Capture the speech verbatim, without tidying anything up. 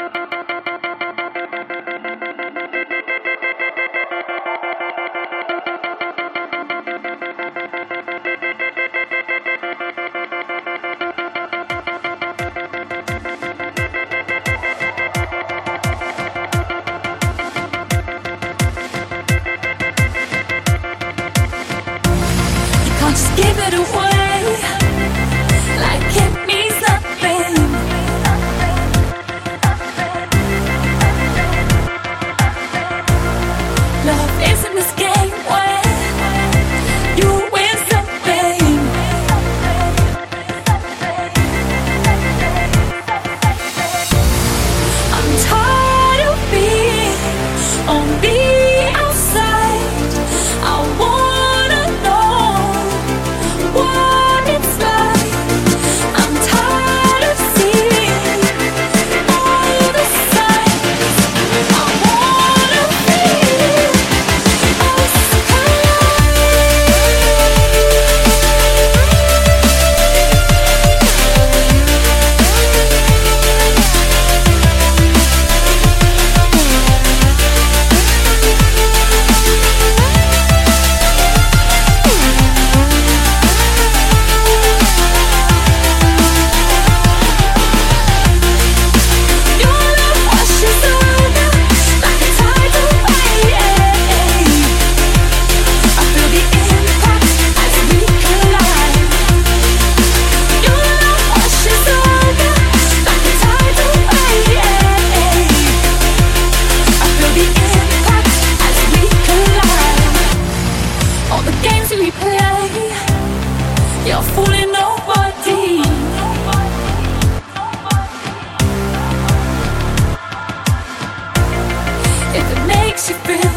Just give it away like it means nothing. Love isn't this game where you win something. I'm tired of being on the outside. I wanna know what it's like. I'm tired of seeing all the signs. I wanna feel us we play, you're fooling nobody. If it makes you feel